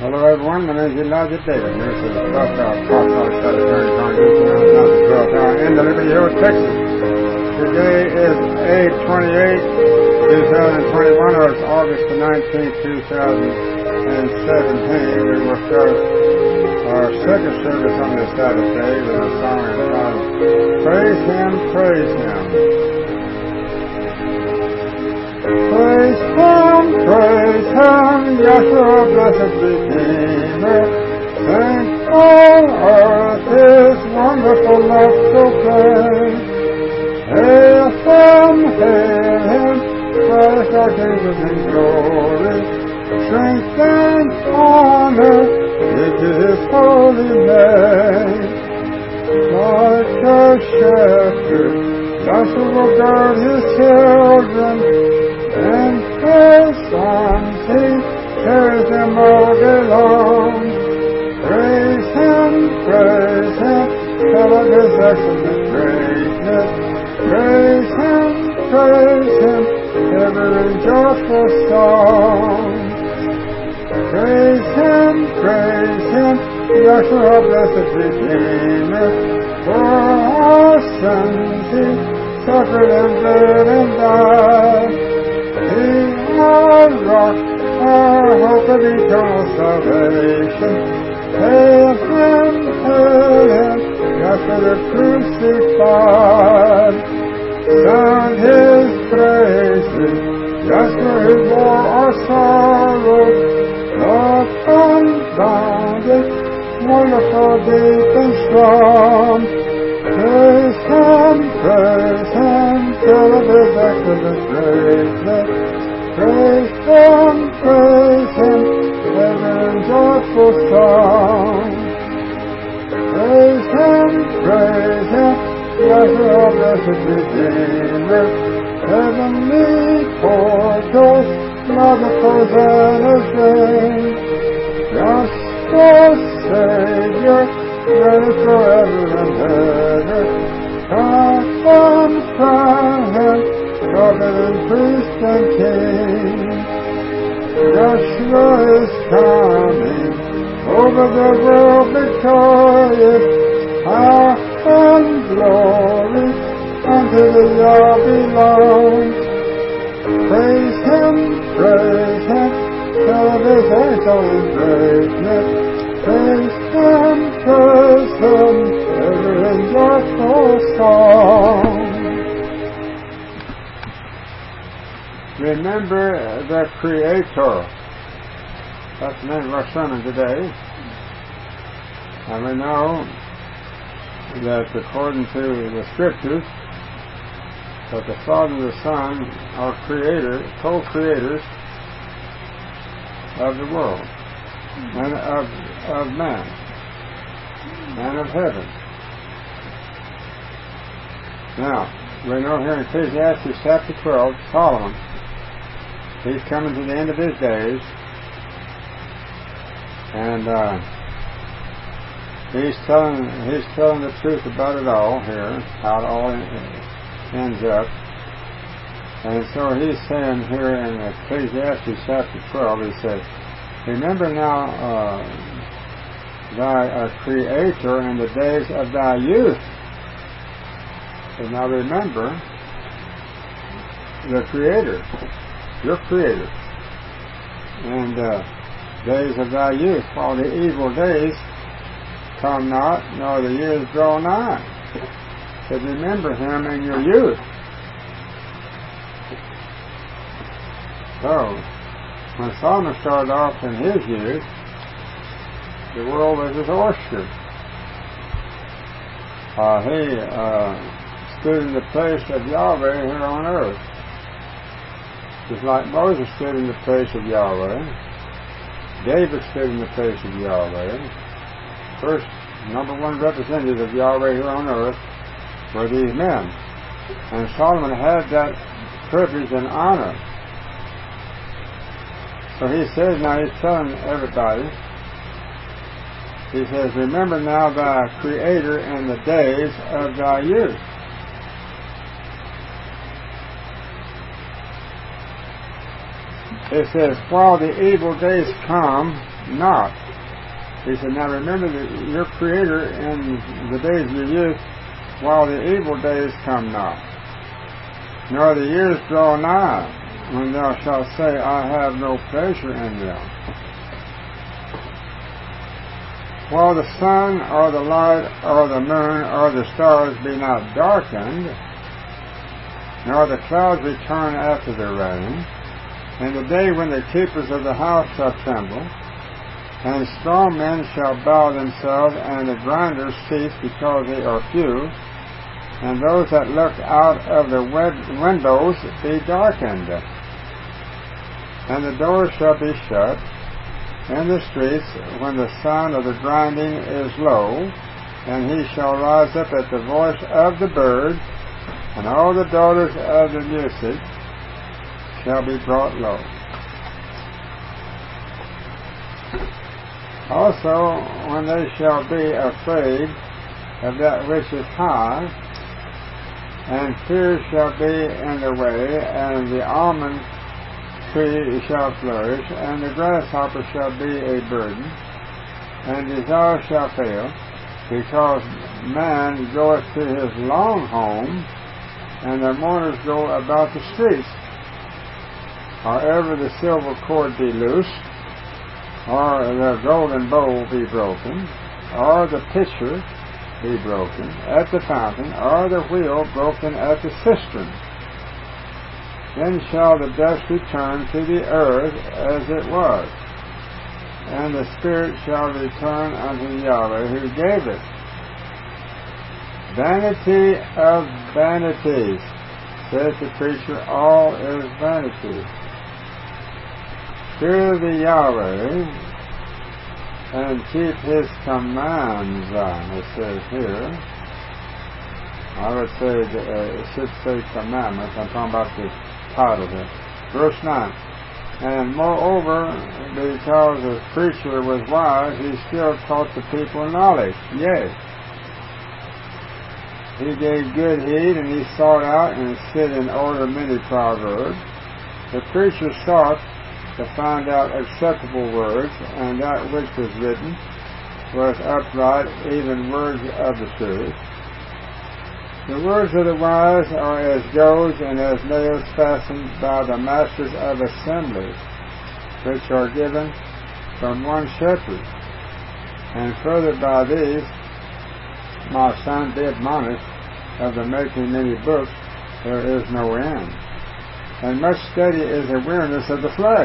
Hello everyone, my name is Elijah David. This is the Apostolic Trinitarian Congregation out of the 12th hour in Liberty Hill, Texas. Today is 8/28, 2021, or it's August the 19th, 2017. We will start our second service on this Sabbath day with a song entitled Praise Him, Praise Him. Praise Him, Yahshua, blessed Redeemer. Thank all earth His wonderful love proclaim. Hail Him, Christ our Jesus in glory. Strength and honor be to His holy name. Like a shepherd, Yahshua will guard His children. And His sons, He carries them all day long. Praise Him, tell of His excellent greatness. Praise Him, ever in joyful song. Praise Him, Yahshua, blessed Redeemer. For our sins He suffered and bled and died. He our rock, our hope of eternal salvation. Hail Him, Yahshua the crucified. Sound His praises, Yahshua who bore our sorrow. Love unbounded, wonderful, deep and strong. Praise Him, tell of His excellent greatness. Praise Him, ever in joyful song. Praise Him, Yahshua, blessed Redeemer. Heavenly portals, love of Hosanna's reign. Yahshua, Savior, reign forever and ever. Come from Zion, prophet and priest and king. Yahshua is coming, over the world victorious. Power and glory unto the Yah belongs. Praise Him, tell of His excellent greatness. Praise Him, ever in joyful song. Remember the Creator. That's the name of our sermon today. And we know that according to the Scriptures, that the Father and the Son are co-creators of the world, and of man, and of heaven. Now, we know here in Ecclesiastes chapter 12, Solomon, he's coming to the end of his days, and he's telling the truth about it all here, how it all ends up. And so he's saying here in Ecclesiastes chapter 12, he says, remember now thy Creator in the days of thy youth. So now remember the Creator, your Creator, and days of thy youth, while the evil days come not, nor the years draw nigh. So remember Him in your youth. So, when Solomon started off in his youth, the world was his oyster. He stood in the place of Yahweh here on earth. Just like Moses stood in the place of Yahweh, David stood in the place of Yahweh. First, number one representative of Yahweh here on earth were these men. And Solomon had that privilege and honor. So he says, now he's telling everybody, he says, remember now thy Creator in the days of thy youth. It says, while the evil days come, not. He said, now remember that your Creator in the days of your youth, while the evil days come not, nor the years draw nigh, when thou shalt say, I have no pleasure in them. While the sun, or the light, or the moon, or the stars be not darkened, nor the clouds return after the rain, and the day when the keepers of the house shall tremble, and strong men shall bow themselves, and the grinders cease because they are few, and those that look out of the windows be darkened, and the doors shall be shut in the streets when the sound of the grinding is low, and he shall rise up at the voice of the bird, and all the daughters of the music shall be brought low. Also, when they shall be afraid of that which is high, and fear shall be in the way, and the almond tree shall flourish, and the grasshopper shall be a burden, and desire shall fail, because man goeth to his long home, and the mourners go about the streets. However the silver cord be loosed, or the golden bowl be broken, or the pitcher be broken at the fountain, or the wheel broken at the cistern, then shall the dust return to the earth as it was, and the spirit shall return unto Yahweh who gave it. Vanity of vanities, says the preacher, all is vanity. Fear the Yahweh and keep his commands, it says here. I would say, it should say commandments. I'm talking about the title here. Verse 9. And moreover, because the preacher was wise, he still taught the people knowledge. Yea, he gave good heed, and he sought out and set in order many proverbs. The preacher sought to find out acceptable words, and that which was written was upright, even words of the truth. The words of the wise are as goads and as nails fastened by the masters of assemblies, which are given from one shepherd. And further by these, my son, be admonished, of the making many books, there is no end. And much study is a weariness of the flesh.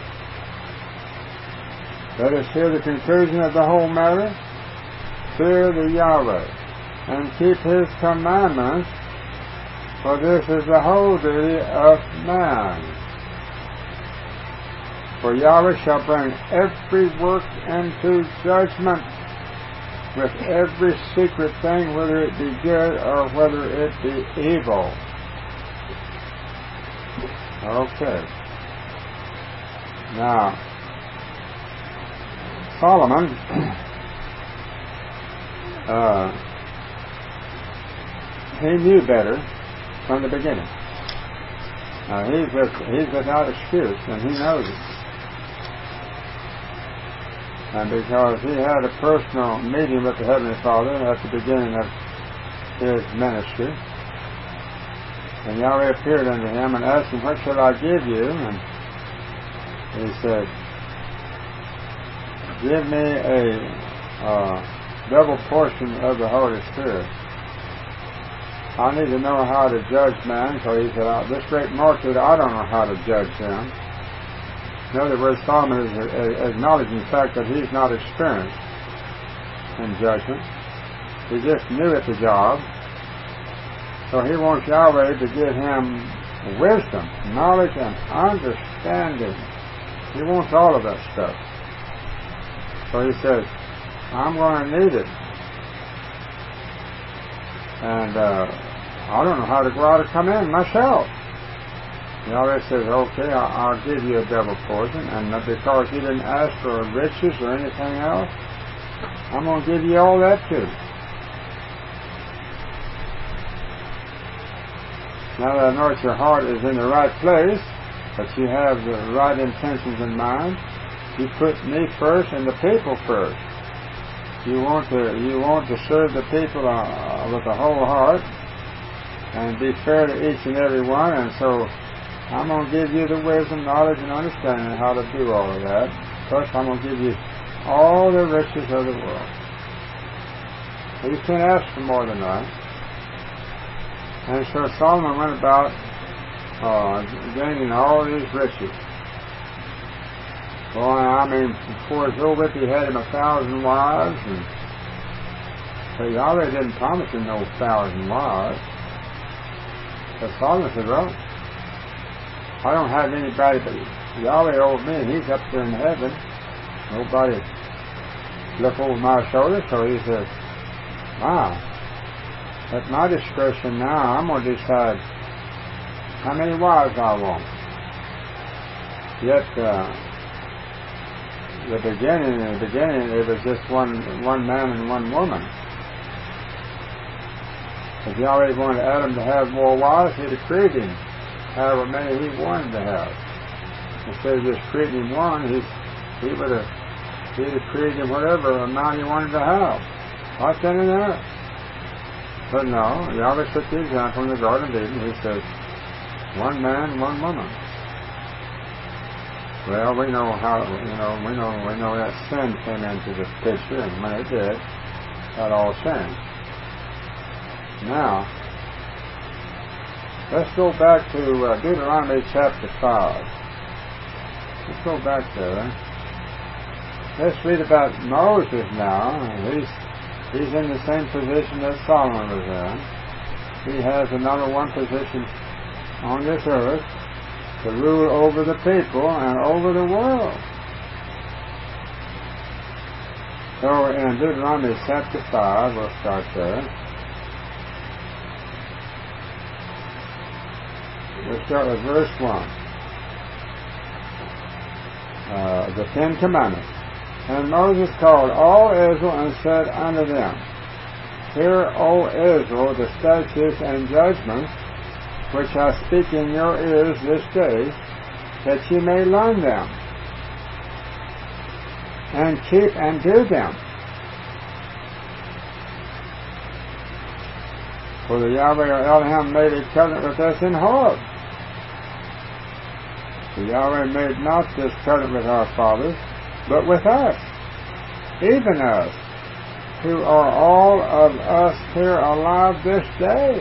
Let us hear the conclusion of the whole matter. Fear the Yahweh, and keep his commandments, for this is the whole duty of man. For Yahweh shall bring every work into judgment, with every secret thing, whether it be good or whether it be evil. Okay. Now, Solomon, he knew better from the beginning. He's without excuse, and he knows it. And because he had a personal meeting with the Heavenly Father at the beginning of his ministry, and Yahweh appeared unto him and asked him, what shall I give you? And he said, give me a double portion of the Holy Spirit. I need to know how to judge man. So he said, this great multitude, I don't know how to judge them. In other words, Solomon is acknowledging the fact that he's not experienced in judgment. He just new at the job. So he wants Yahweh to give him wisdom, knowledge, and understanding. He wants all of that stuff. So he says, I'm going to need it. And I don't know how to go out and come in myself. Yahweh says, okay, I'll give you a double portion, and because you didn't ask for riches or anything else, I'm going to give you all that too. Now that I know that your heart is in the right place, that you have the right intentions in mind, You put me first and the people first. You want to serve the people with a whole heart and be fair to each and every one. And so I'm going to give you the wisdom, knowledge, and understanding how to do all of that. Plus, I'm going to give you all the riches of the world. You can't ask for more than that. And so Solomon went about gaining all these riches. Boy, I mean, before it's over with, he had him 1,000 wives, but Yahweh didn't promise him no 1,000 wives. But Solomon said, well, I don't have anybody but Yahweh over me, and he's up there in heaven. Nobody look over my shoulder, so he said, wow, at my discretion now, I'm going to decide how many wives I want. Yet, in the beginning, it was just one man and one woman. If Yahweh wanted Adam to have more wives, he'd have created him however many he wanted to have. Instead of just creating him one, he'd have created him whatever amount he wanted to have. Right then and there. But no, Yahweh took the example in the Garden of Eden. He says, one man, one woman. Well, we know how, we know that sin came into the picture, and when it did, that all changed. Now, let's go back to Deuteronomy chapter 5. Let's go back there. Let's read about Moses now. He's in the same position that Solomon was in. He has the number one position on this earth to rule over the people and over the world. So in Deuteronomy chapter 5, we'll start there. We'll start with verse 1. The Ten Commandments. And Moses called all Israel and said unto them, Hear, O Israel, the statutes and judgments which I speak in your ears this day, that ye may learn them, and keep and do them. For the Yahweh or Elohim made a covenant with us in Horeb. The Yahweh made not this covenant with our fathers, but with us, even us, who are all of us here alive this day.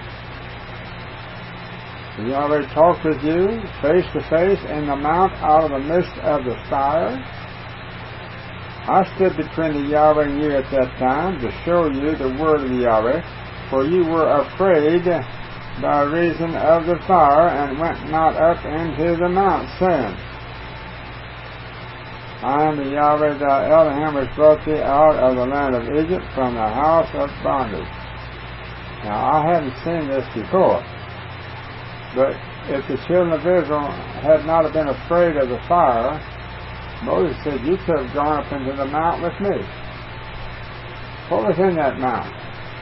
The Yahweh talked with you face to face in the mount out of the midst of the fire. I stood between the Yahweh and you at that time to show you the word of the Yahweh, for you were afraid by reason of the fire, and went not up into the mount, saying, I am the Yahweh thy Elohim, which brought thee out of the land of Egypt from the house of bondage. Now, I haven't seen this before, but if the children of Israel had not been afraid of the fire, Moses said, you could have gone up into the mount with me. What was in that mount?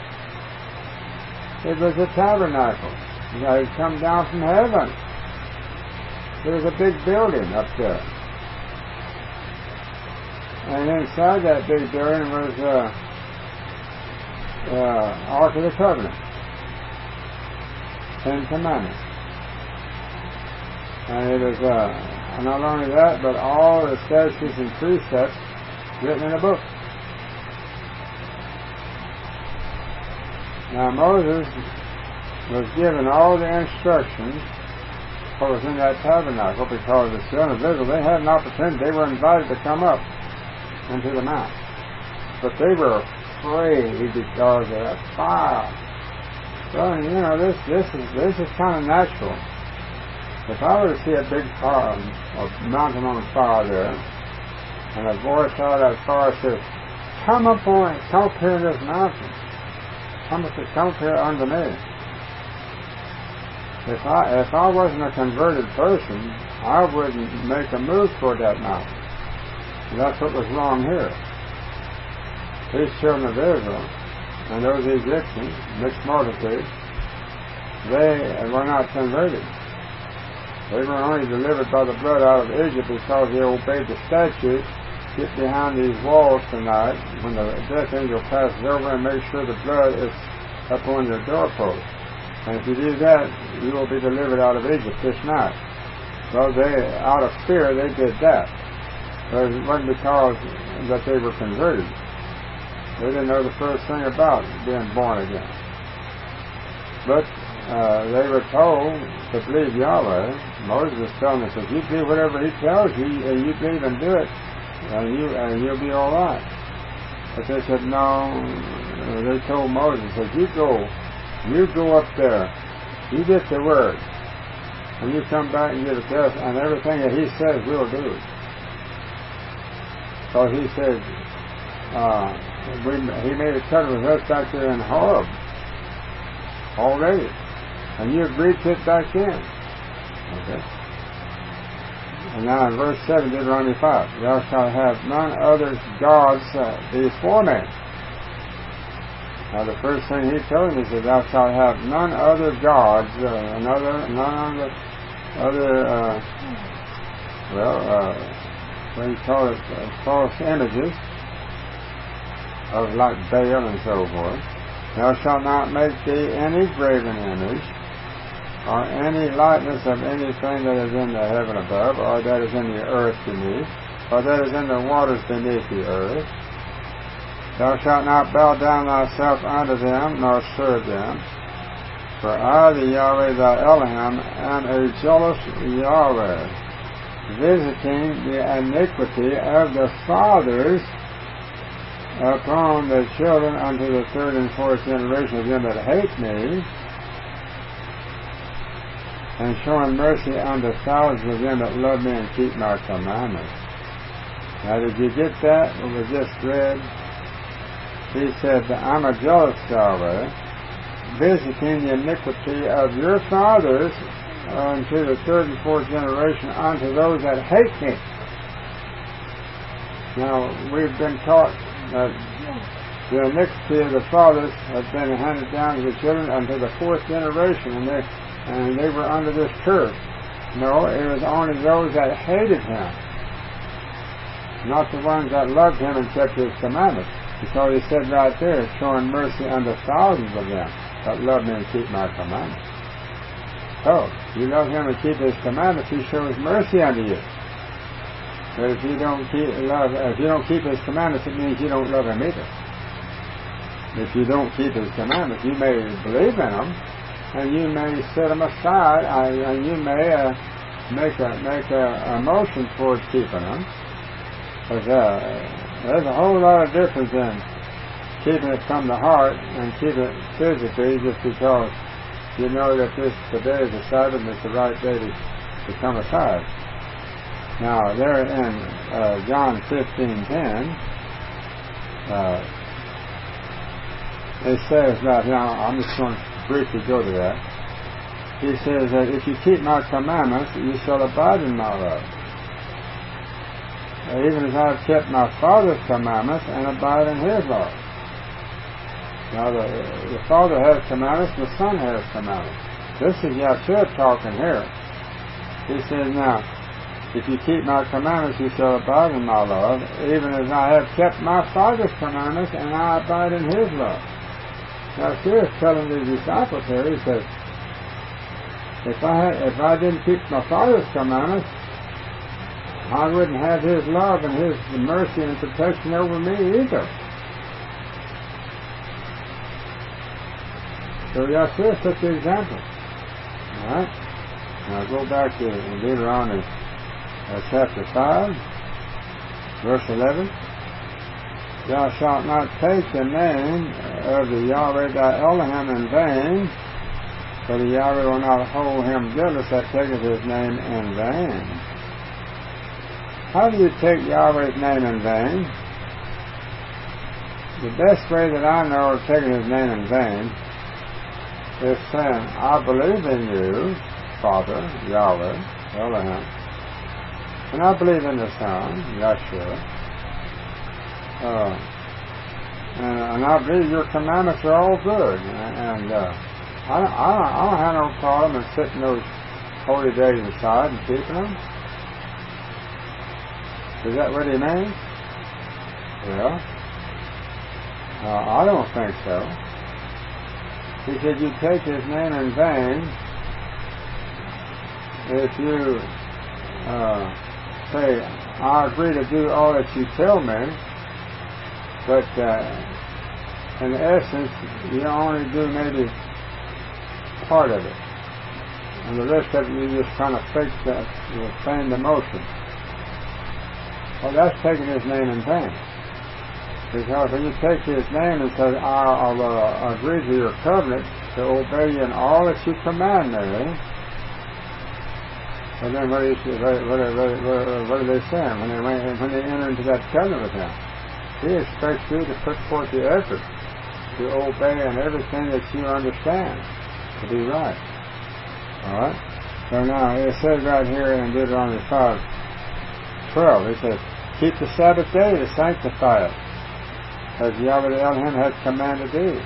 It was a tabernacle. It had come down from heaven. There was a big building up there. And inside that big building was Ark of the Covenant. Ten Commandments. And it was not only that, but all the statutes and precepts written in a book. Now Moses was given all the instructions what was in that tabernacle, because the children of Israel, they had an opportunity. They were invited to come up into the mount, but they were afraid because of that fire. Well, this is kind of natural. If I were to see a big fire, a mountain on fire there, and a voice out of that fire says, come up here this mountain. Come up here unto me. If I wasn't a converted person, I wouldn't make a move toward that mountain. And that's what was wrong here. These children of Israel and those Egyptians, mixed multitude, they were not converted. They were only delivered by the blood out of Egypt because they obeyed the statute. Get behind these walls tonight when the death angel passes over and make sure the blood is up on your doorpost. And if you do that, you will be delivered out of Egypt this night. Well, out of fear, they did that. But it wasn't because that they were converted. They didn't know the first thing about being born again. But they were told to believe Yahweh. Moses was telling them, if you do whatever he tells you, and you believe and do it, and you'll be all right. But they said, no. They told Moses, you go up there, you get the word, and you come back and give it to us, and everything that he says we'll do. So he said, he made a covenant with us back there in Horeb already, and you agreed to it back then. Okay. And now in verse 7, Deuteronomy 5, thou shalt have none other gods before me. Now the first thing he told me is, thou shalt have none other gods, what do you call it, false images of like Baal and so forth. Thou shalt not make thee any graven image, or any likeness of anything that is in the heaven above, or that is in the earth beneath, or that is in the waters beneath the earth. Thou shalt not bow down thyself unto them, nor serve them. For I, the Yahweh thy Elohim, am a jealous Yahweh, visiting the iniquity of the fathers upon the children unto the third and fourth generation of them that hate me, and showing mercy unto thousands of them that love me and keep my commandments. Now, did you get that? What was just read? He said, I'm a jealous Yahweh, visiting the iniquity of your fathers unto the third and fourth generation, unto those that hate me. Now, we've been taught that the iniquity of the fathers has been handed down to the children unto the fourth generation, and they were under this curse. No, it was only those that hated him, not the ones that loved him and kept his commandments. Because he said right there, showing mercy unto thousands of them that love me and keep my commandments. So, you love him and keep his commandments, he shows mercy unto you. But if you don't keep his commandments, it means you don't love him either. If you don't keep his commandments, you may believe in them, and you may set them aside, and you may make a motion towards keeping them. But there's a whole lot of difference in keeping it from the heart and keeping it physically, just because you know that today is the Sabbath and it's the right day to come aside. Now, there in John 15:10, it says that, now I'm just going to briefly go to that. He says that if you keep my commandments, you shall abide in my love. Even as I have kept my Father's commandments and abide in his love. Now the Father has commandments, the Son has commandments. This is Yahshua talking here. He says, now, if you keep my commandments, you shall abide in my love, even as I have kept my Father's commandments and I abide in his love. Now, Yahshua is telling the disciples here, he says, if I didn't keep my Father's commandments, I wouldn't have his love and his mercy and protection over me either. So Yahshua took the example. Alright? Now go back to Deuteronomy chapter 5, verse 11. Thou shalt not take the name of the Yahweh thy Elohim in vain, for the Yahweh will not hold him guiltless that taketh his name in vain. How do you take Yahweh's name in vain? The best way that I know of taking his name in vain is saying, I believe in you, Father, Yahweh, Elohim, and I believe in the Son, Yahshua, and I believe your commandments are all good, and I don't have no problem in sitting those holy days aside and keeping them? Is that what he means? Well, I don't think so. He said, you take his name in vain if you say, I agree to do all that you tell me, but in essence, you only do maybe part of it. And the rest of it, you just kind of fake that, you feign the motion. Well, that's taking his name in vain. Because when you take his name and say, I'll agree to your covenant to obey you in all that you command me, and then what are they saying when they enter into that covenant with him? He expects you to put forth the effort to obey in everything that you understand to be right. All right? So now it says right here in Deuteronomy 5:12, it says, keep the Sabbath day to sanctify it, as Yahweh the Elohim has commanded thee.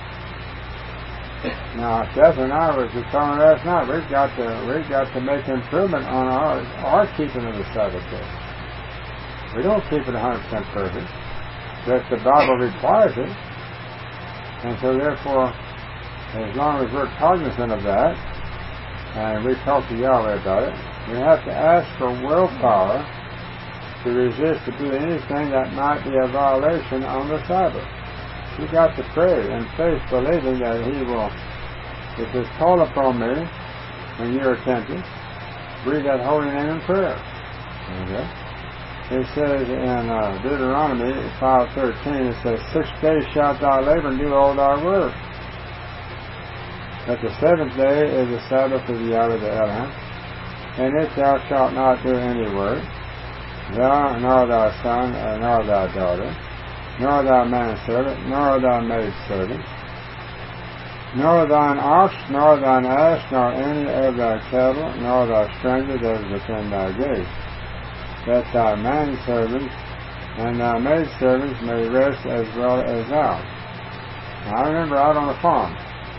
Now, Seth and I was telling last night, we've got to make improvement on our keeping of the Sabbath day. We don't keep it 100% perfect, but the Bible requires it, and so therefore, as long as we're cognizant of that, and we talk to Yahweh about it, we have to ask for willpower to resist to do anything that might be a violation on the Sabbath. You got to pray in faith, believing that He will, if it's called upon me when you're tempted, breathe that holy name in prayer. Okay? It says in Deuteronomy 5:13, it says, 6 days shalt thou labor and do all thy work. But the seventh day is the Sabbath of Yahweh the Elohim, and it thou shalt not do any work, thou, nor thy son, nor thy daughter, nor thy manservant, nor thy maidservant, nor thine ox, nor thine ass, nor any of thy cattle, nor thy stranger that is within thy gate, that thy manservants and thy maidservants may rest as well as thou. Now, I remember out on the farm,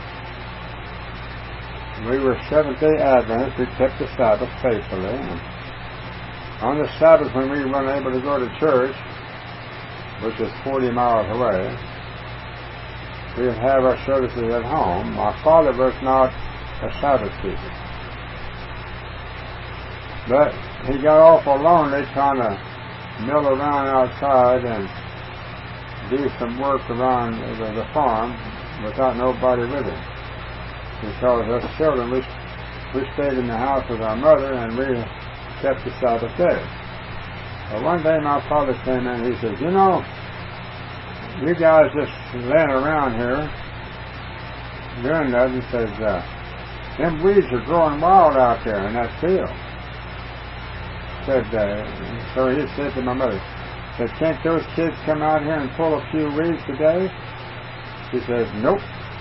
we were Seventh-day Adventists. We kept the Sabbath faithfully. And on the Sabbath, when we weren't able to go to church, which is 40 miles away, we would have our services at home. My father was not a Sabbath keeper, but he got awful lonely trying to mill around outside and do some work around the farm without nobody with him. Because us children, we stayed in the house with our mother and we kept the Sabbath day. Well, one day my father came in and he says, you know, you guys just laying around here doing that. He says, them weeds are growing wild out there in that field. So he said to my mother, said, can't those kids come out here and pull a few weeds today? She said, nope.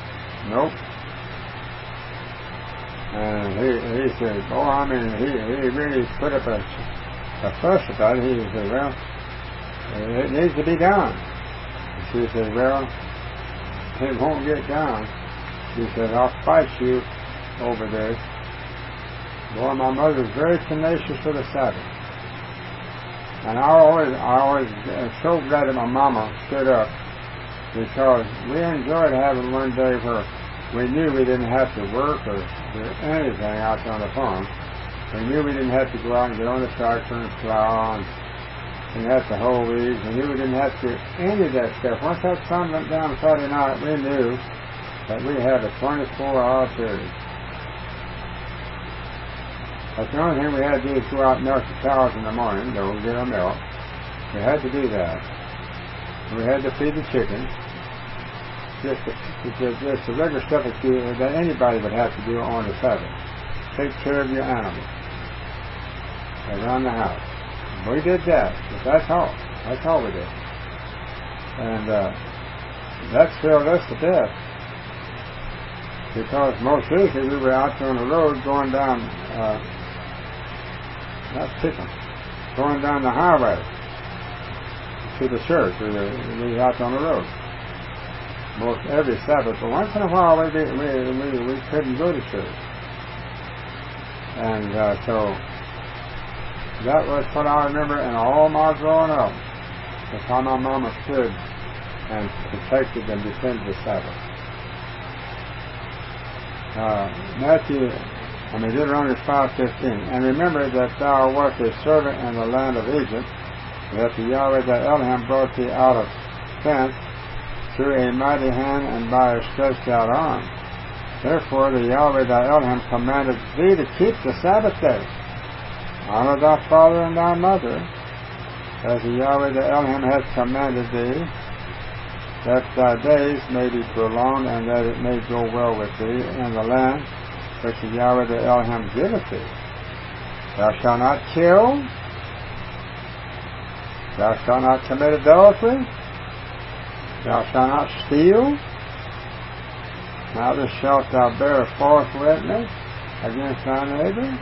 And he said, he really put up a fuss about it. He said, well, it needs to be done. She said, well, it won't get done. She said, I'll fight you over this. Boy, my mother was very tenacious for the Sabbath. And I always am so glad that my mama stood up, because we enjoyed having one day where we knew we didn't have to work or do anything out on the farm. We knew we didn't have to go out and get on the tractor and plow and have to hoe weeds. We knew we didn't have to do any of that stuff. Once that sun went down Friday night, we knew that we had a 24-hour period. But the only thing we had to do is go out and milk the cows in the morning, go get our milk. We had to do that. We had to feed the chickens. Just the regular stuff that anybody would have to do on the Sabbath. Take care of your animals around the house. We did that, but that's all. That's all we did. And that thrilled us to death. Because most usually we were out on the road going down, going down the highway to the church. We were out on the road. Most every Sabbath, but once in a while we couldn't go to church. And so that was what I remember in all my growing up. That's how my mama stood and protected and defended the Sabbath. Deuteronomy 5:15. And remember that thou wast a servant in the land of Egypt, that the Yahweh thy Elohim brought thee out of thence through a mighty hand and by a stretched out arm. Therefore the Yahweh thy Elohim commanded thee to keep the Sabbath day. Honor thy father and thy mother, as the Yahweh thy Elohim hath commanded thee, that thy days may be prolonged, and that it may go well with thee in the land which the Yahweh thy Elohim giveth thee. Thou shalt not kill, thou shalt not commit adultery, thou shalt not steal, neither shalt thou bear false witness against thy neighbor,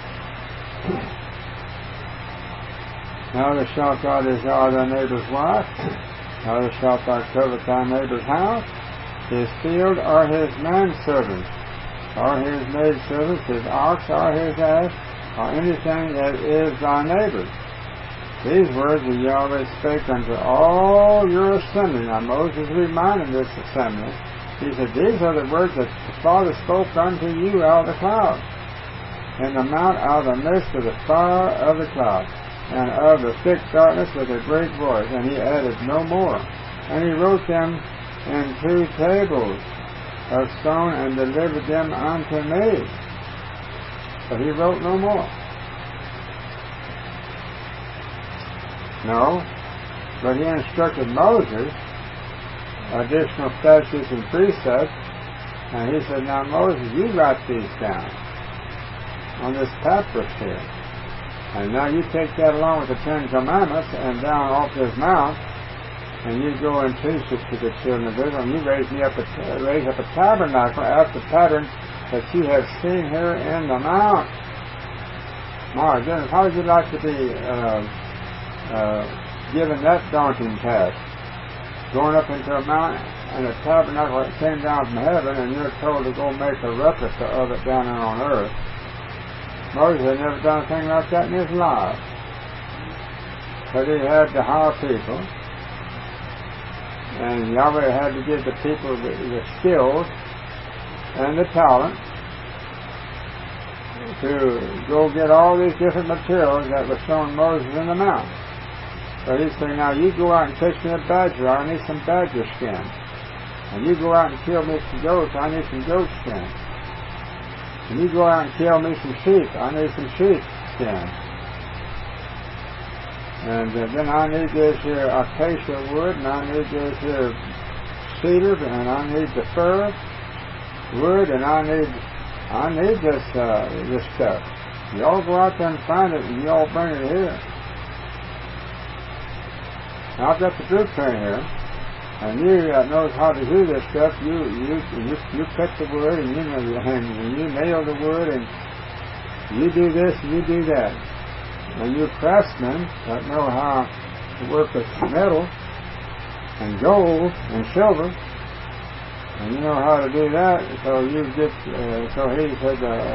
neither shalt thou desire thy neighbor's wife, neither shalt thou covet thy neighbor's house, his field, or his manservant, or his maidservant, his ox, or his ass, or anything that is thy neighbor's. These words the Yahweh spake unto all your assembly. Now Moses reminded this assembly. He said, these are the words that the Father spoke unto you out of the cloud, in the mount, out of the midst of the fire of the cloud, and of the thick darkness with a great voice. And he added no more. And he wrote them in 2 tables of stone and delivered them unto me. But he wrote no more. No, but he instructed Moses additional statutes and precepts, and he said, now Moses, you write these down on this papyrus here, and now you take that along with the 10 Commandments and down off this mount, and you go and teach it to the children of Israel, and you raise up a tabernacle after the pattern that you have seen here in the mount. My goodness, how would you like to be given that daunting task? Going up into a mountain and a tabernacle that came down from heaven, and you're told to go make a replica of it down there on earth. Moses had never done anything like that in his life. But he had to hire people, and Yahweh had to give the people the skills and the talent to go get all these different materials that were shown Moses in the mountain. So he's saying, now you go out and catch me a badger, I need some badger skin. And you go out and kill me some goats, I need some goat skin. And you go out and kill me some sheep, I need some sheep skin. And then I need this here acacia wood, and I need this here cedar, and I need the fir wood, and I need this stuff. You all go out there and find it, and you all bring it here. Now, I've got the blueprint here, and you that knows how to do this stuff, you cut the wood, and you nail the wood, and you do this, and you do that. And you craftsmen that know how to work with metal, and gold, and silver, and you know how to do that, so you get, so he said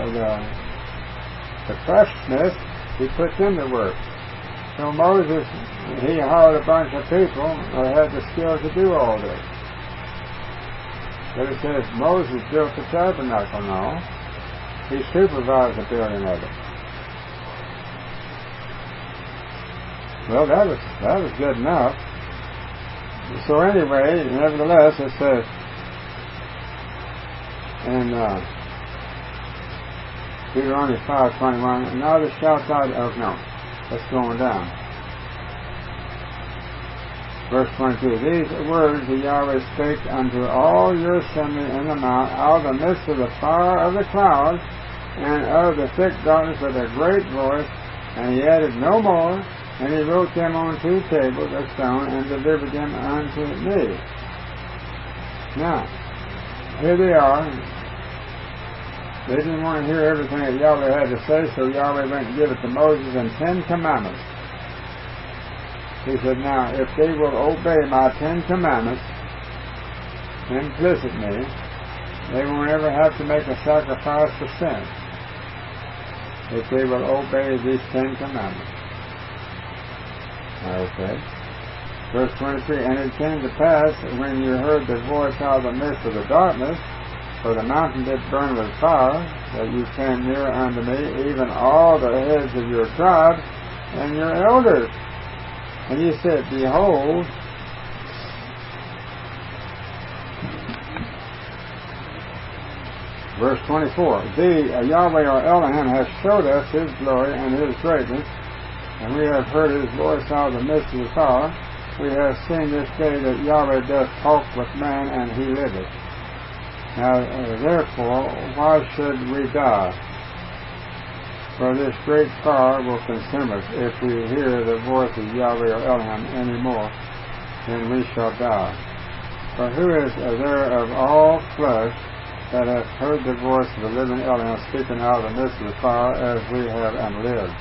the craftsmith, he put them to work. So Moses, he hired a bunch of people that had the skill to do all this. But it says Moses built the tabernacle now. He supervised the building of it. Well, that was good enough. So anyway, nevertheless, it says in Deuteronomy 5:21, now the shalt thou, that's going down. Verse 22, these words the Yahweh spake unto all your assembly in the mount, out of the midst of the fire of the cloud, and of the thick darkness with a great voice, and he added no more, and he wrote them on 2 tables of stone, and delivered them unto me. Now, here they are. They didn't want to hear everything that Yahweh had to say, so Yahweh went and gave it to Moses in 10 Commandments. He said, now, if they will obey my 10 Commandments implicitly, they won't ever have to make a sacrifice for sin. if they will obey these 10 commandments. Okay. Verse 23, and it came to pass, when you heard the voice out of the midst of the darkness, for the mountain did burn with fire, that you came near unto me, even all the heads of your tribe and your elders. And you said, behold, verse 24, thee, Yahweh or Elohim, has showed us his glory and his greatness, and we have heard his voice out of the midst of the fire. We have seen this day that Yahweh doth talk with man, and he liveth. Now, therefore, why should we die? For this great fire will consume us. If we hear the voice of Yahweh or Elohim any more, then we shall die. For who is there of all flesh that hath heard the voice of the living Elohim speaking out of the midst of the fire, as we have, and lived?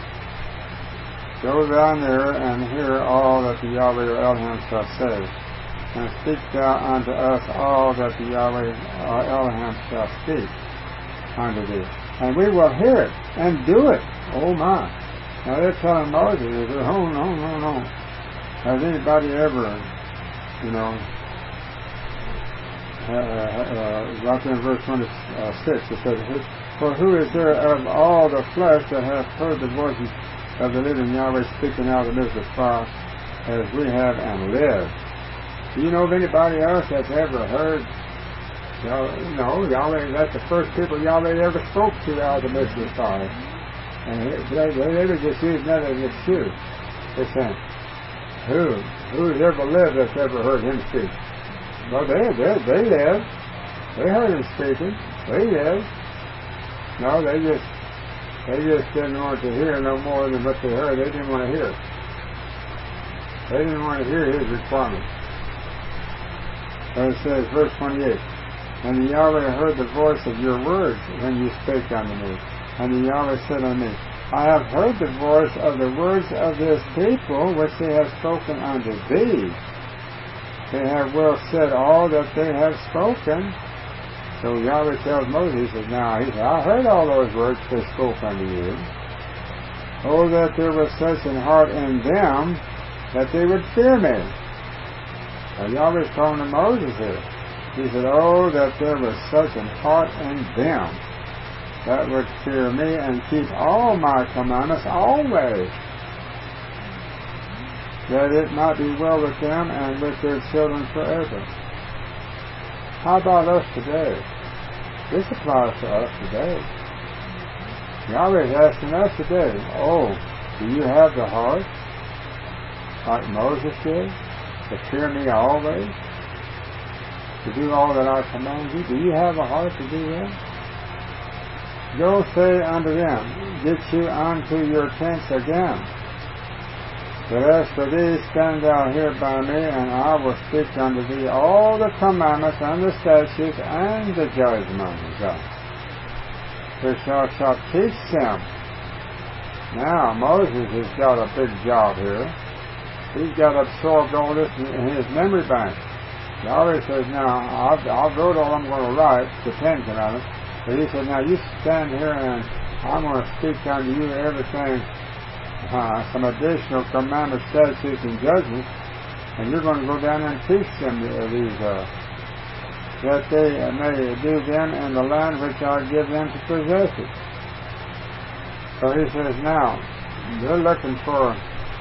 Go thou near and hear all that the Yahweh or Elohim shall say, and speak thou unto us all that the Yahweh or Elohim shall speak unto thee. And we will hear it and do it. Oh my. Now they're telling Moses, oh no. Has anybody ever, right there in verse 26, it says, for who is there of all the flesh that hath heard the voice of the living Yahweh speaking out of the midst of fire, as we have, and lived? Do you know of anybody else that's ever heard? No, Yahweh, that's the first people Yahweh ever spoke to out of the midst of the fire. And they would just use that as an excuse. They're saying, who's ever lived that's ever heard him speak? Well, they lived. They heard him speaking. They lived. No, they just didn't want to hear no more than what they heard. They didn't want to hear. They didn't want to hear his requirements. And it says, verse 28, and the Yahweh heard the voice of your words when you spake unto me. And the Yahweh said unto me, I have heard the voice of the words of this people which they have spoken unto thee. They have well said all that they have spoken. So Yahweh tells Moses, he says, I heard all those words they spoke unto you. Oh, that there was such an heart in them that they would fear me. Now Yahweh's talking to Moses here. He said, oh, that there was such an heart in them that would fear me and keep all my commandments always, that it might be well with them and with their children forever. How about us today? This applies to us today. Yahweh is asking us today, do you have the heart, like Moses did, to fear me always, to do all that I command you? Do you have a heart to do that? Go say unto them, get you unto your tents again. But as for thee, stand thou here by me, and I will speak unto thee all the commandments and the statutes and the judgments, which thou shalt teach them. Now, Moses has got a big job here. He's got absorbed all this in his memory bank. Yahweh says, now, I'll wrote all I'm going to write, the 10 commandments. But he said, now you stand here and I'm going to speak unto you everything, some additional commandments, statutes, and judgments, and you're going to go down and teach them these, that they may do them in the land which I give them to possess it. So he says, now, they're looking for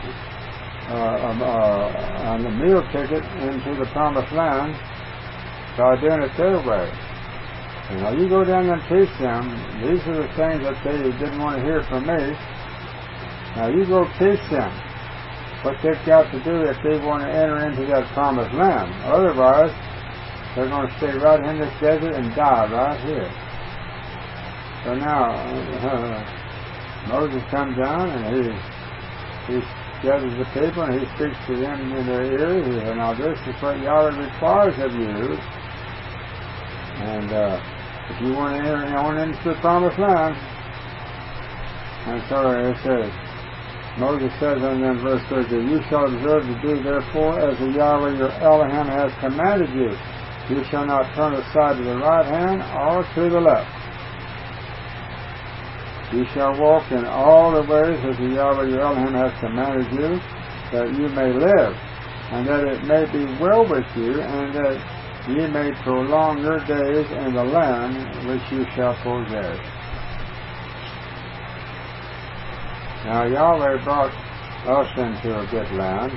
a meal ticket into the promised land by doing it their way. And now you go down and teach them, these are the things that they didn't want to hear from me. Now you go teach them what they've got to do if they want to enter into that promised land. Otherwise, they're going to stay right in this desert and die right here. So now, Moses comes down and he gathers the people and he speaks to them in their ears. He says, now this is what Yahweh requires of you. And if you want to enter on into the promised land. And so it says, Moses says in verse 30, you shall observe to do therefore as the Yahweh your Elohim has commanded you. You shall not turn aside to the right hand or to the left. You shall walk in all the ways that the Yahweh your Elohim has commanded you, that you may live, and that it may be well with you, and that ye may prolong your days in the land which you shall possess. Now Yahweh brought us into a good land.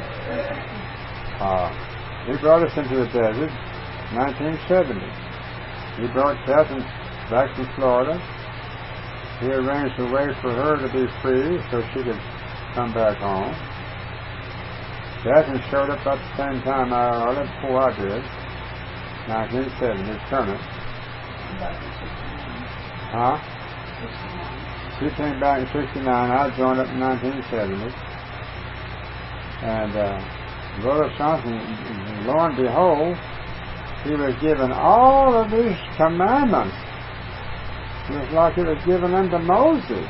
He brought us into the desert, 1970. He brought Catherine back from Florida. He arranged a way for her to be free so she could come back home. Catherine showed up at the same time before I did, 1970, Kermit. Huh? She came back in 69. I joined up in 1970. And Brother Johnson, lo and behold, he was given all of these commandments. It was like he was given them to Moses.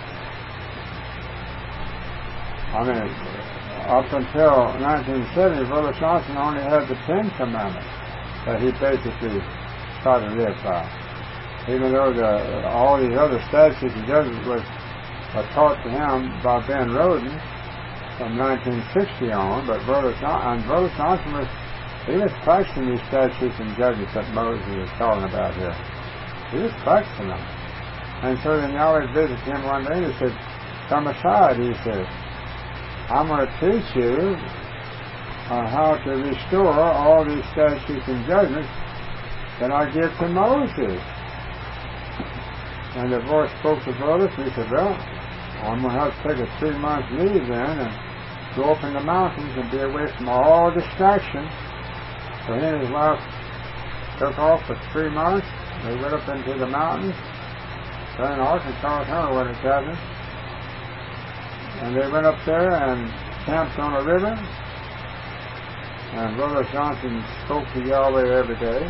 I mean, up until 1970, Brother Johnson only had the 10 commandments that he basically tried to live by. Even though all these other statutes and judgments was taught to him by Ben Roden from 1960 on, but Brother Johnson was practicing these statutes and judgments that Moses is talking about here. He was practicing them. And so then Yahweh visited him one day and he said, "Come aside," he said. "I'm going to teach you how to restore all these statutes and judgments that I give to Moses." And the voice spoke to Brother, and he said, "Well, I'm going to have to take a 3-month leave then and go up in the mountains and be away from all distraction." So he and his wife took off for 3 months. They went up into the mountains. They're in Arkansas, when it happened. And they went up there and camped on a river. And Brother Johnson spoke to Yahweh every day.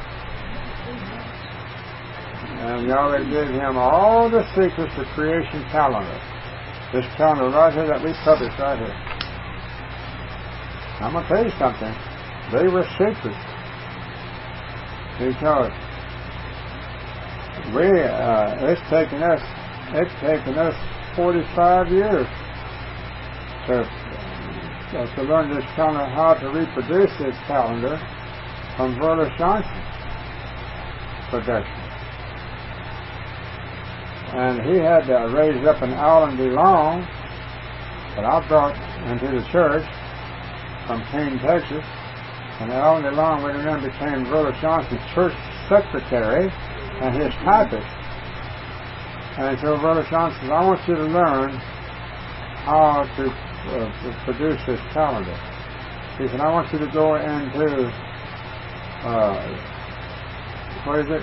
And Yahweh gave him all the secrets of creation calendar. This calendar right here that we published right here. I'm going to tell you something. They were secrets. Because it's taken us 45 years to learn this calendar, how to reproduce this calendar from Brother Johnson's production. And he had raised up an Alan DeLong that I brought into the church from Keene, Texas. And Alan DeLong went in and became Brother Johnson's church secretary and his typist. And so Brother Johnson said, "I want you to learn how to produce this calendar." He said, "I want you to go into what is it?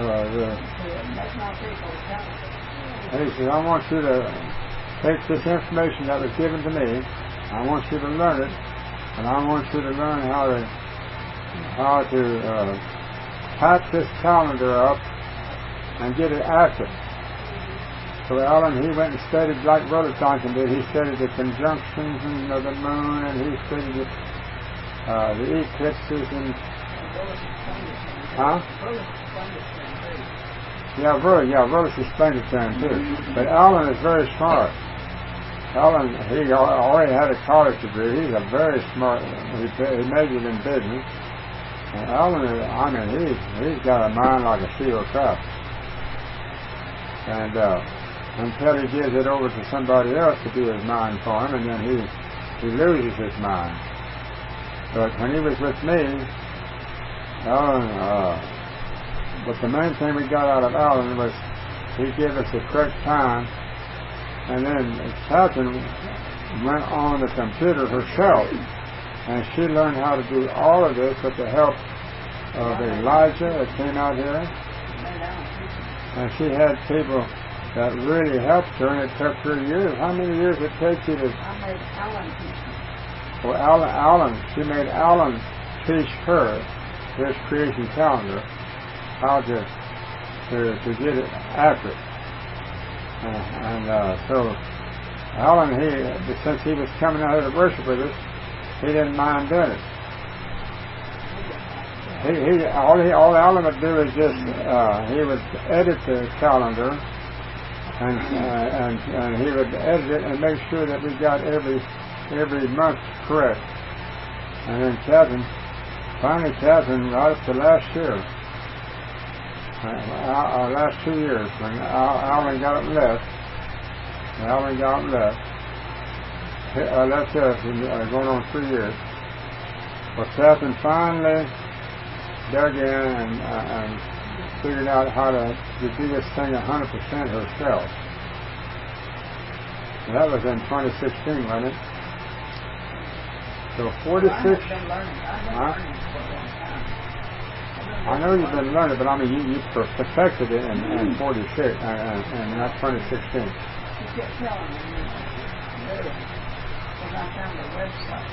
He said, "I want you to take this information that was given to me. I want you to learn it, and I want you to learn how to type this calendar up and get it accurate." So Alan, he went and studied like Brother Johnson did. He studied the conjunctions of the moon, and he studied the eclipses and Brother explained it to him too. But Alan is very smart. Alan, he already had a college degree. He's a very smart. He majored in business. And Alan, he's got a mind like a steel trap. And until he gives it over to somebody else to do his mind for him, and then he loses his mind. But when he was with me, Alan, but the main thing we got out of Alan was he gave us the correct time, and then Catherine went on the computer herself, and she learned how to do all of this with the help of Elijah that came out here, and she had people that really helped her, and it took her years. How many years did it take you to? I made Alan teach me. Well, Alan, she made Alan teach her this creation calendar, how to get it accurate. So Alan, since he was coming out here to worship with us, he didn't mind doing it. All Alan would do is just he would edit the calendar and he would edit it and make sure that we got every month correct. And then Catherine, right up to last year, last 2 years, when Alan got them left, that's going on 3 years. Well, Catherine finally dug in and figured out how to do this thing 100% herself. And that was in 2016, wasn't it? So 46. I've been learning. I've been learning for a long time. I know you've been learning, but I mean you perfected it in 46 and not 2016. You kept telling me you did it, because I found the website.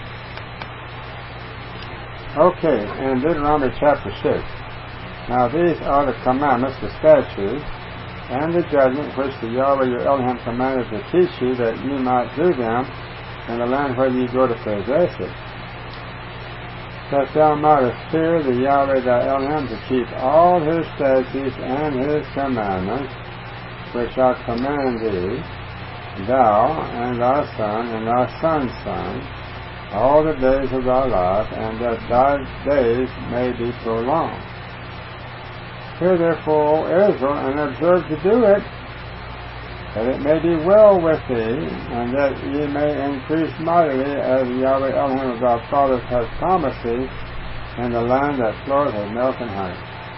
Okay, in Deuteronomy chapter 6. Now these are the commandments, the statutes, and the judgments which the Yahweh your Elohim commanded to teach you, that you might do them in the land where you go to possess it. That thou mightest fear the Yahweh thy Elohim, to keep all his statutes and his commandments, which I command thee, thou and thy son and thy son's son, all the days of thy life, and that thy days may be prolonged. Hear therefore, O Israel, and observe to do it, that it may be well with thee, and that ye may increase mightily, as Yahweh Elohim of thy fathers has promised thee, in the land that floweth with milk and honey.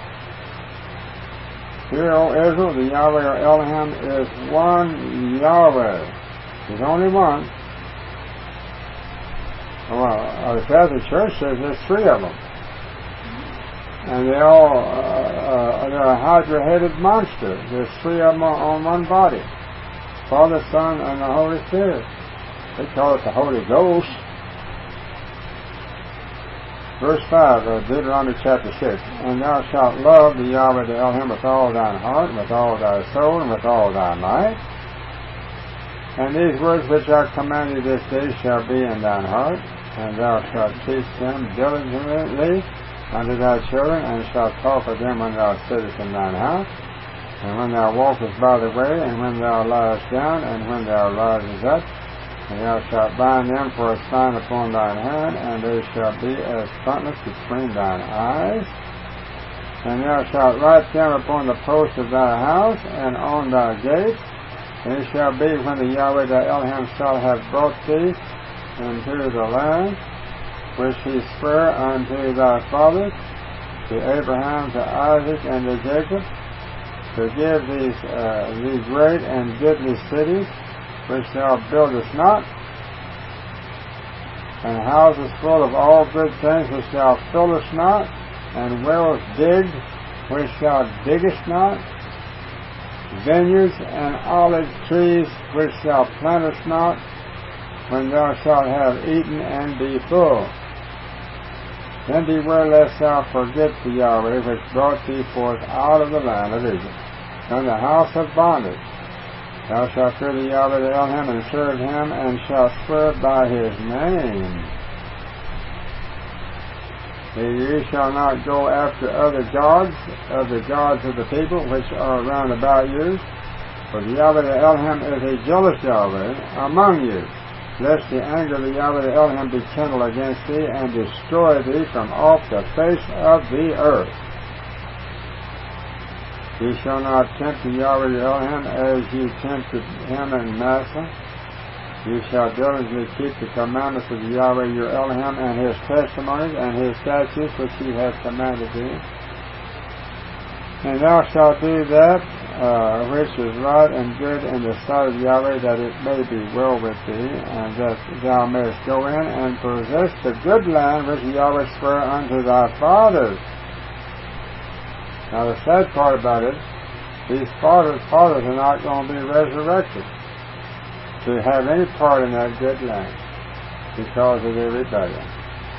Hear, O Israel, the Yahweh or Elohim is one Yahweh. There's only one. Well, the Catholic Church says there's 3 of them. And they're a hydra-headed monster. There's 3 of them on one body. Father, Son, and the Holy Spirit. They call it the Holy Ghost. Verse 5 of Deuteronomy chapter 6. And thou shalt love the Yahweh the Elohim with all thine heart, and with all thy soul, and with all thy might. And these words which I command thee this day shall be in thine heart, and thou shalt teach them diligently unto thy children, and shalt talk of them when thou sittest in thine house, and when thou walkest by the way, and when thou liest down, and when thou risest up. And thou shalt bind them for a sign upon thine hand, and they shall be as frontlets between thine eyes. And thou shalt write them upon the posts of thy house, and on thy gates. And it shall be, when the Yahweh thy Elohim shall have brought thee into the land which he sware unto thy fathers, to Abraham, to Isaac, and to Jacob, to give these great and goodly cities, which thou buildest not, and houses full of all good things which thou fillest not, and wells digged which thou diggest not, vineyards and olive trees which thou plantest not, when thou shalt have eaten and be full. Then beware lest thou forget the Yahweh which brought thee forth out of the land of Egypt, from the house of bondage. Thou shalt fear the Yahweh the Elohim, and serve him, and shalt swear by his name. Ye shall not go after other gods, of the gods of the people which are round about you. For the Yahweh the Elohim is a jealous Yahweh among you, lest the anger of the Yahweh the Elohim be kindled against thee, and destroy thee from off the face of the earth. Ye shall not tempt the Yahweh the Elohim as ye tempted him in Massah. Ye shall diligently keep the commandments of the Yahweh your Elohim, and his testimonies, and his statutes which he hath commanded thee. And thou shalt do that which is right and good in the sight of Yahweh, that it may be well with thee, and that thou mayest go in and possess the good land which Yahweh sware unto thy fathers. Now the sad part about it, these fathers are not going to be resurrected to have any part in that good land because of their rebellion.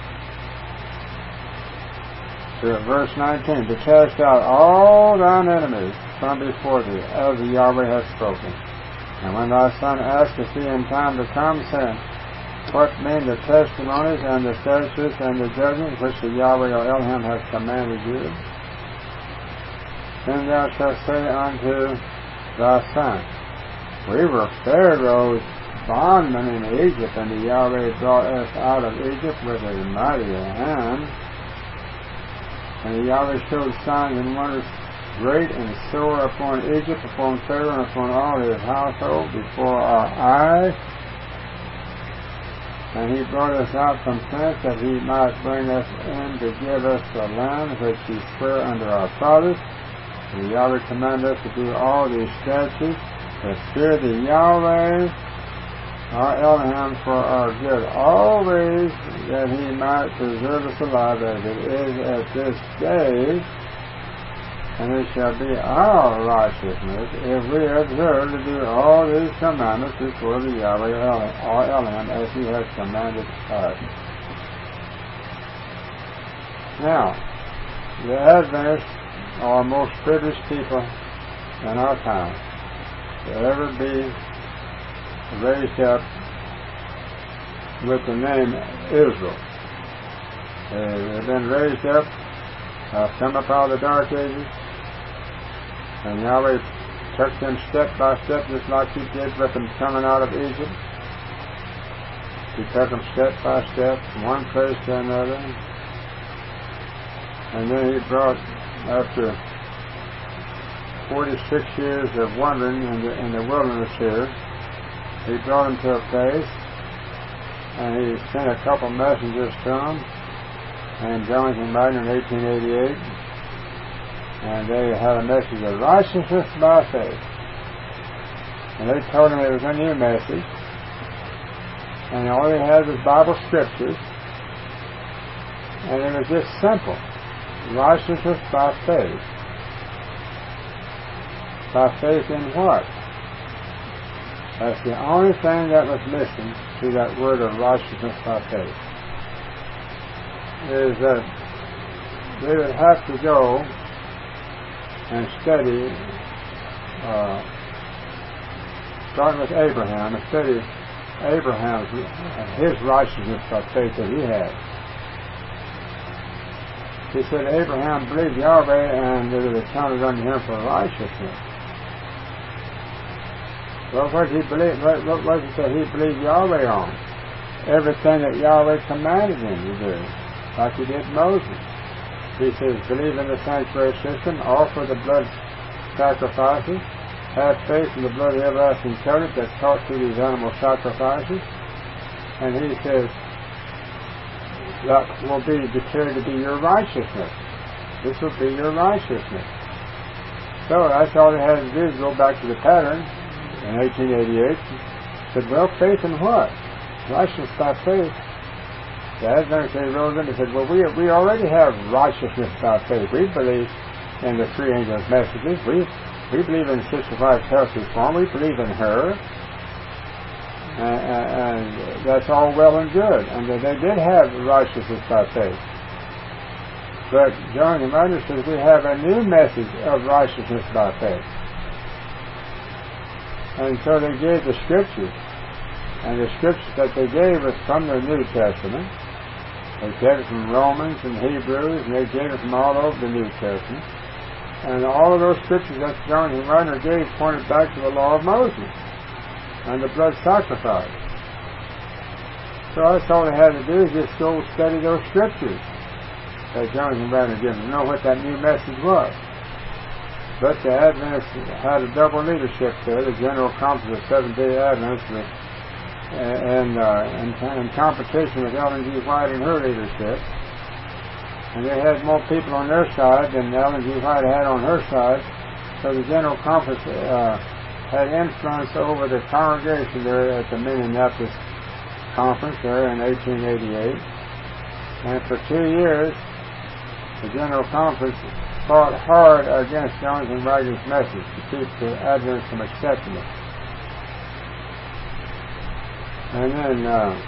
So verse 19, to cast out all thine enemies from before thee, as the Yahweh hath spoken. And when thy son asketh thee in time to come, saying, what mean the testimonies and the statutes and the judgments which the Yahweh or Elohim hath commanded you? Then thou shalt say unto thy son. We were Pharaoh's bondmen in Egypt, and the Yahweh brought us out of Egypt with a mighty hand. And the Yahweh showed signs and wonders great and sore upon Egypt, upon Pharaoh, and upon all his household before our eyes. And he brought us out from thence that he might bring us in to give us the land which he sware unto our fathers. And Yahweh commanded us to do all these statutes, that fear the Yahweh, our Elohim, for our good always, that he might preserve us alive as it is at this day. And it shall be our righteousness if we observe to do all these commandments before the Yahweh our Elohim as he has commanded us. Now, the Adventists are the most privileged people in our time to ever be raised up with the name Israel. They've been raised up, come up out of the dark ages, and Yahweh took them step by step, just like he did with them coming out of Egypt. He took them step by step, from one place to another. And then he brought, after 46 years of wandering in the wilderness here, he brought them to a place, and he sent a couple messengers to them, and Jonathan Wagner in 1888. And they had a message of righteousness by faith. And they told him it was a new message. And all they had was Bible scriptures. And it was just simple. Righteousness by faith. By faith in what? That's the only thing that was missing to that word of righteousness by faith. Is that they would have to go and study, starting with Abraham, and study Abraham's, his righteousness by faith that he had. He said Abraham believed Yahweh, and it was counted unto him for righteousness. Well, what did he believe? What was it that he believed Yahweh on? Everything that Yahweh commanded him to do, like he did Moses. He says, believe in the sanctuary system, offer the blood sacrifices, have faith in the blood of the everlasting covenant that's taught through these animal sacrifices. And he says, that will be declared to be your righteousness. This will be your righteousness. So that's all they had to do is go back to the pattern in 1888. Said, well, faith in what? Righteousness by faith. The Adventists, they rose in and said, well, we already have righteousness by faith. We believe in the three angels' messages. We believe in Sister White's health reform. We believe in her. And that's all well and good. And they did have righteousness by faith. But Jonathan Wagner says we have a new message of righteousness by faith. And so they gave the scriptures. And the scriptures that they gave was from the New Testament. They gave it from Romans and Hebrews, and they gave it from all over the New Testament. And all of those scriptures that Jonathan Wagner gave pointed back to the law of Moses and the blood sacrifice. So that's all they had to do is just go study those scriptures that Jonathan Wagner gave them, know what that new message was. But the Adventists had a double leadership there, the General Conference of Seventh-day Adventists, in competition with Ellen G. White and her leadership. And they had more people on their side than Ellen G. White had on her side. So the General Conference had influence over the congregation there at the Minneapolis Conference there in 1888. And for 2 years, the General Conference fought hard against Jonathan Wagner's message to keep the Adventists from accepting it. And then,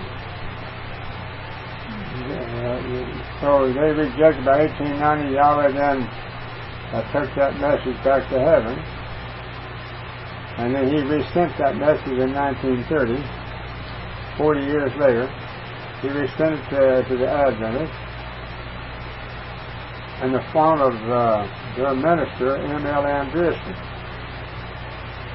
so they rejected by 1890. Yahweh then took that message back to heaven. And then he resent that message in 1930, 40 years later. He resent it to the Adventists in the form of their minister, M.L. Andreessen.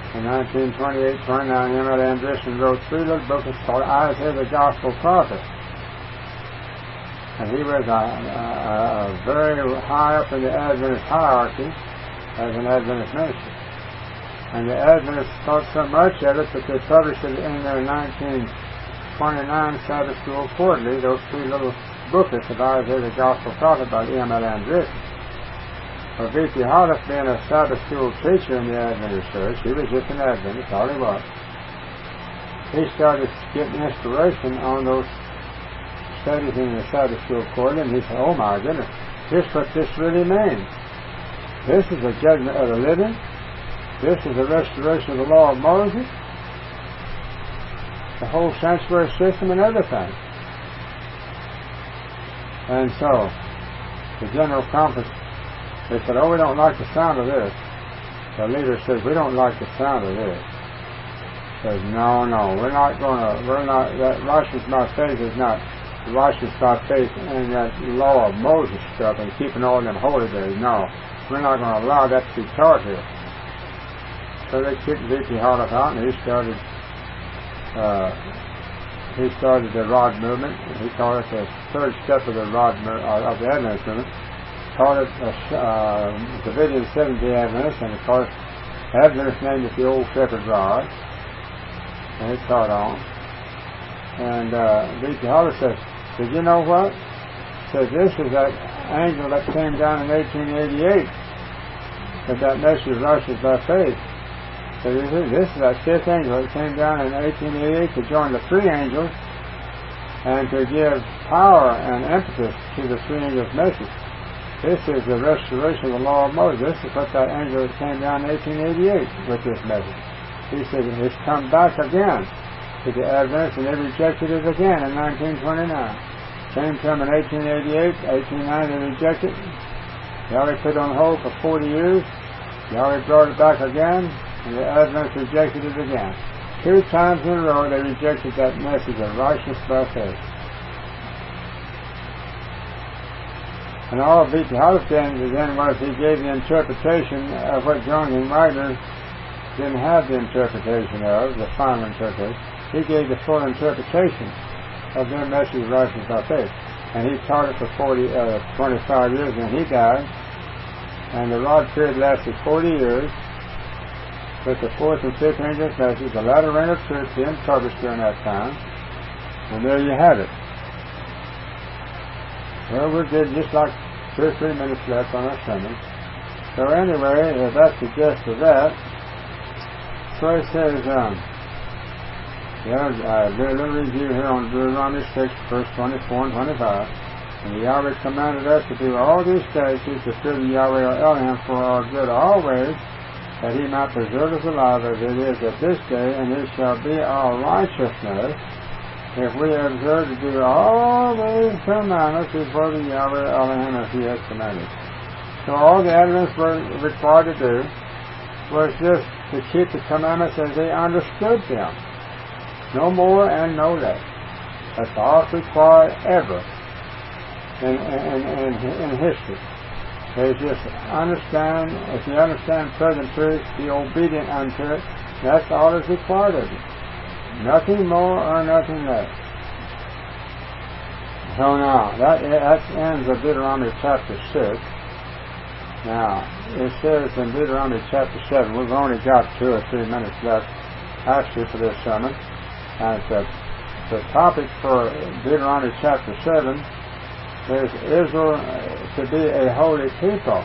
In 1928-29, Emmett Anderson wrote 3 little books called Isaiah the Gospel Prophet. And he was very high up in the Adventist hierarchy as an Adventist minister. And the Adventists thought so much of it that they published it in their 1929 Sabbath School Quarterly, those 3 little booklets of Isaiah the Gospel Prophet by Emmett Anderson. Well, V.T. Hollis, being a Sabbath school teacher in the Adventist church, he was just an Adventist, all he was. He started getting inspiration on those studies in the Sabbath school quarterly, and he said, oh my goodness, here's what this really means. This is the judgment of the living. This is the restoration of the law of Moses. The whole sanctuary system and everything. And so, the General Conference, they said, oh, we don't like the sound of this. The leader says, we don't like the sound of this. Says, no, we're not, that righteousness by faith is not righteousness by faith in that law of Moses stuff and keeping all them holy days. No, we're not going to allow that to be taught here. So they kicked V.T. Hollis out, and he started the Rod movement. He called it the third step of the Rod of the Adventist movement. Called it Davidian Seventh-day Adventist, and of course, Adventist named it the Old Shepherd Rod, and it caught on. And V.T. Hollis says, did you know what? Says this is that angel that came down in 1888, that message of righteousness by faith. So this is that 5th angel that came down in 1888 to join the 3 angels and to give power and emphasis to the 3 angels' message. This is the restoration of the law of Moses. This is what that angel that came down in 1888 with this message. He said it's come back again to the Adventists, and they rejected it again in 1929. Came to them in 1888, 1890 they rejected it. Yahweh put it on hold for 40 years. Yahweh brought it back again, and the Adventists rejected it again. 2 times in a row they rejected that message of righteousness by faith. And all V.T. Hollis then was he gave the interpretation of what Jonathan Wagner didn't have the interpretation of, the final interpretation. He gave the full interpretation of their message of righteousness by faith. And he taught it for 25 years, and he died. And the Rod period lasted 40 years with the 4th and 5th angels' message, the latter rain of truth being published during that time. And there you have it. Well, we're getting just like 2 or 3 minutes left on our sermon. So anyway, that's the gist of that. So it says, I did a little review here on Deuteronomy 6, verse 24 and 25. And Yahweh commanded us to do all these statutes to fear the Yahweh our Elohim for our good always, that he might preserve us alive as it is at this day, and it shall be our righteousness if we observe to do all these commandments before the Yahweh Elohim as he has commanded. So all the Adventists were required to do was just to keep the commandments as they understood them. No more and no less. That's all it's required ever in history. They just understand, if you understand present truth, be obedient unto it. That's all that's required of you. Nothing more or nothing less. So now, that ends of Deuteronomy chapter 6. Now, it says in Deuteronomy chapter 7, we've only got 2 or 3 minutes left, actually, for this sermon. And the topic for Deuteronomy chapter 7 is Israel to be a holy people.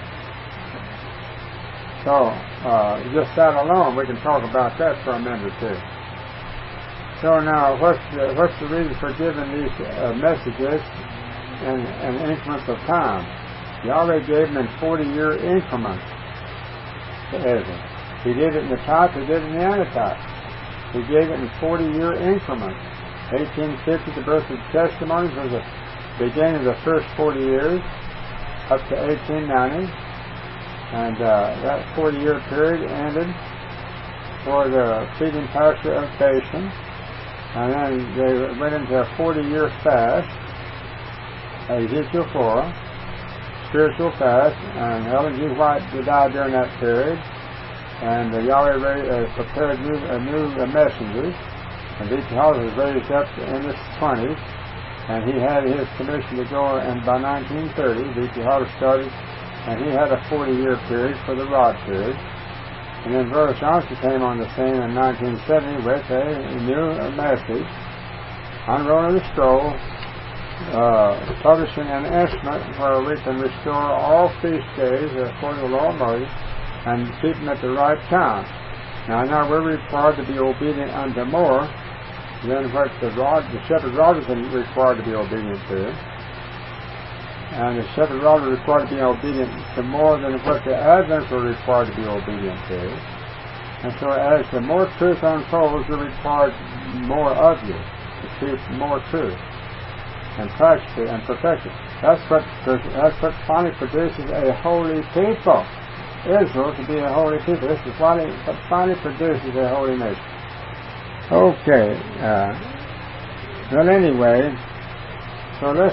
So, just that alone, we can talk about that for a minute or two. So now, what's the reason for giving these messages in increments of time? Yahweh gave them in 40-year increments to Israel. He did it in the type, he did it in the antitype. He gave it in 40-year increments. 1850, the birth of the testimonies, was the beginning of the first 40 years, up to 1890. And that 40-year period ended for the feeding pasture of Bashan. And then they went into a 40-year fast, Ezekiel 4, spiritual fast, and Ellen G. White died during that period. and Yahweh prepared new messengers, and D.T. Hollis was raised up in his 20s, and he had his commission to go, and by 1930, D.T. Hollis started, and he had a 40-year period for the Rod period. And then Burris Johnson came on the scene in 1970 with a new message, unrolling the scroll, publishing an instrument where we can restore all feast days according to the law of Moses and keep them at the right time. Now we're required to be obedient unto more than what the shepherd rod is required to be obedient to. And the shepherd rod is required to be obedient to more than what the Adventists were required to be obedient to. And so as the more truth unfolds, you're required more of you to keep more truth and practice it and perfect it. That's what finally produces a holy people. Israel to be a holy people. This is what finally produces a holy nation. Okay. Well, anyway, so let's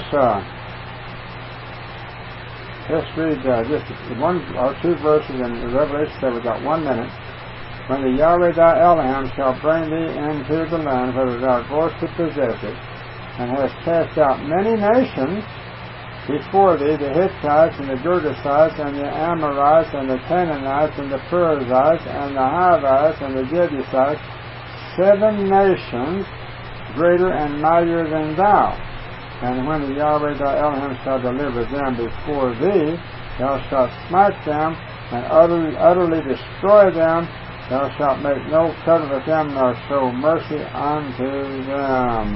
read just one or two verses in Revelation that we've got 1 minute. When the Yahweh thy Elohim shall bring thee into the land whether thou goest to possess it, and hast cast out many nations before thee, the Hittites and the Girgashites and the Amorites and the Canaanites and the Perizzites and the Hivites and the Jebusites, 7 nations greater and mightier than thou. And when the Yahweh thy Elohim shall deliver them before thee, thou shalt smite them and utterly destroy them. Thou shalt make no covenant with them, nor show mercy unto them.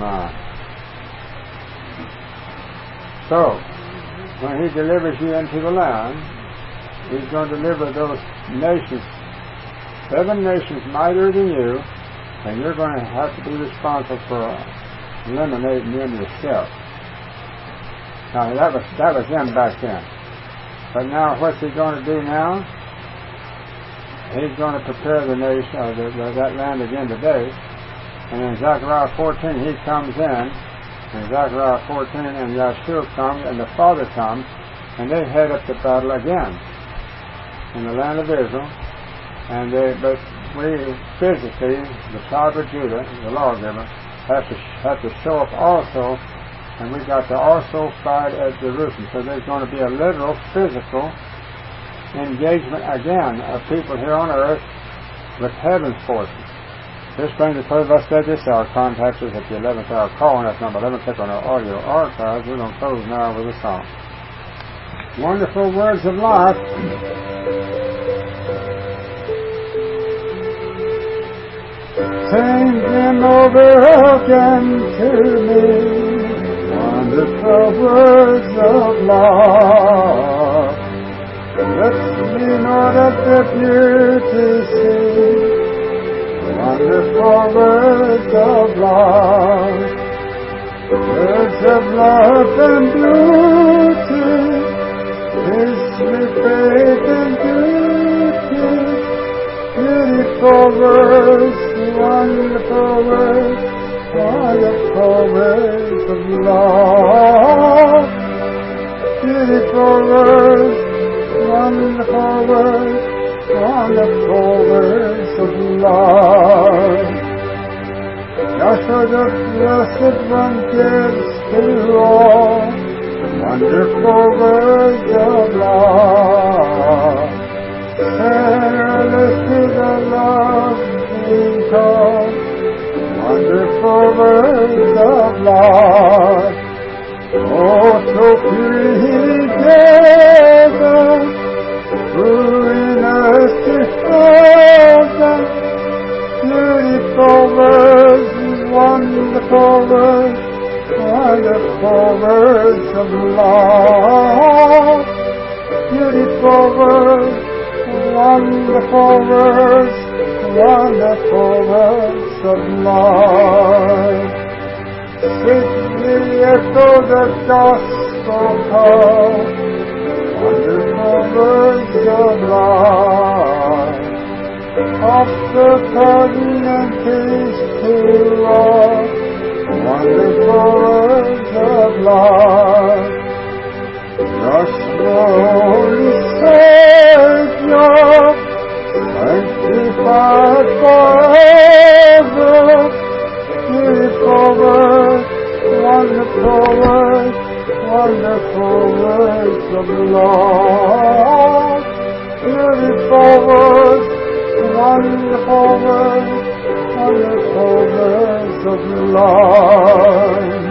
So, when he delivers you into the land, he's going to deliver those nations, 7 nations mightier than you, and you're going to have to be responsible for eliminating them yourself. Now, that was them back then. But now, what's he going to do now? He's going to prepare the nation, that land again today. And in Zechariah 14, he comes in. In Zechariah 14, and Yeshua comes, and the Father comes, and they head up the battle again in the land of Israel. But we physically, the tribe of Judah, the lawgiver, have to show up also, and we got to also fight at Jerusalem. So there's going to be a literal, physical engagement again of people here on earth with heaven's forces. This brings the close of us said this hour. Contact us at the 11th hour call, and that's number 11. Click on our audio archives. We're going to close now with a song. Wonderful words of life. Sing them over again to me. Wonderful words of love. Let me know that the beauty see. Wonderful words of love. Words of love and beauty. Peace with faith and beauty. Beautiful words, wonderful words, wonderful words of love. Beautiful words, wonderful words, wonderful words of love. Joshua the Blessed One gives to all wonderful words of love. Careless to the loving call, wonderful words of love. Oh, so pure He gave them, wooing us to heaven. Beautiful words, wonderful words, wonderful words of love. Beautiful words, wonderful words, wonderful words of love. Sweetly echo the gospel call, wonderful words of love. Offer pardon and peace to all, wonderful words of love. Your slowly Savior, thank wonderful words of the Lord. Beautiful words, wonderful words of the Lord.